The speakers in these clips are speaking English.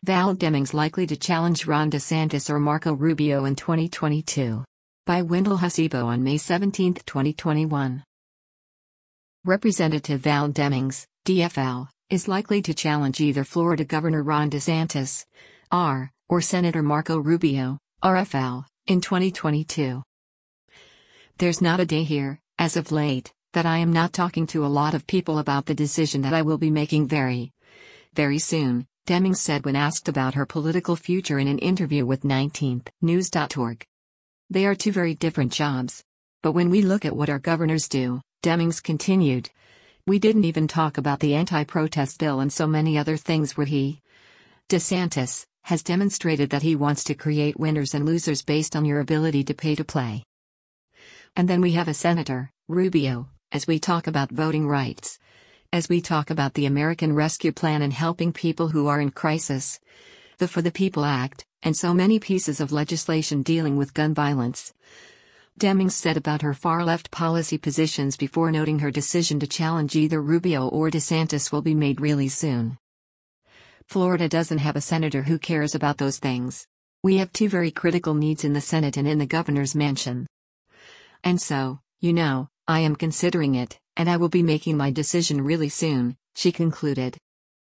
Val Demings likely to challenge Ron DeSantis or Marco Rubio in 2022. By Wendell Hasibo on May 17, 2021. Representative Val Demings, DFL, is likely to challenge either Florida Governor Ron DeSantis, R, or Senator Marco Rubio, RFL, in 2022. There's not a day here, as of late, that I am not talking to a lot of people about the decision that I will be making very soon, Demings said when asked about her political future in an interview with 19thnews.org. They are two very different jobs. But when we look at what our governors do, Demings continued, we didn't even talk about the anti-protest bill and so many other things where DeSantis, has demonstrated that he wants to create winners and losers based on your ability to pay to play. And then we have a Senator, Rubio, as we talk about voting rights. As we talk about the American Rescue Plan and helping people who are in crisis, the For the People Act, and so many pieces of legislation dealing with gun violence. Demings said about her far-left policy positions before noting her decision to challenge either Rubio or DeSantis will be made really soon. Florida doesn't have a senator who cares about those things. We have two very critical needs in the Senate and in the governor's mansion. And so, I am considering it, and I will be making my decision really soon, she concluded.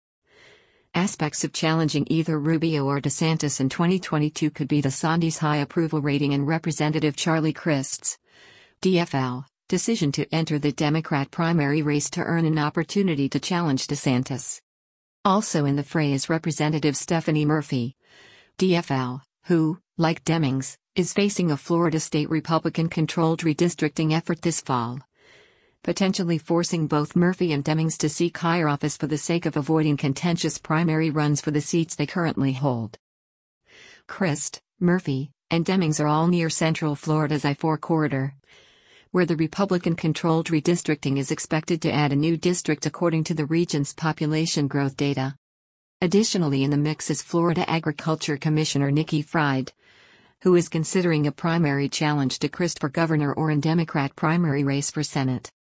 Aspects of challenging either Rubio or DeSantis in 2022 could be the Sondy's high approval rating and Representative Charlie Crist's, DFL, decision to enter the Democrat primary race to earn an opportunity to challenge DeSantis. Also in the fray is Representative Stephanie Murphy, DFL, who, like Demings, is facing a Florida state Republican-controlled redistricting effort this fall, potentially forcing both Murphy and Demings to seek higher office for the sake of avoiding contentious primary runs for the seats they currently hold. Crist, Murphy, and Demings are all near Central Florida's I-4 corridor, where the Republican-controlled redistricting is expected to add a new district according to the region's population growth data. Additionally in the mix is Florida Agriculture Commissioner Nikki Fried, who is considering a primary challenge to Crist for governor or in Democrat primary race for Senate.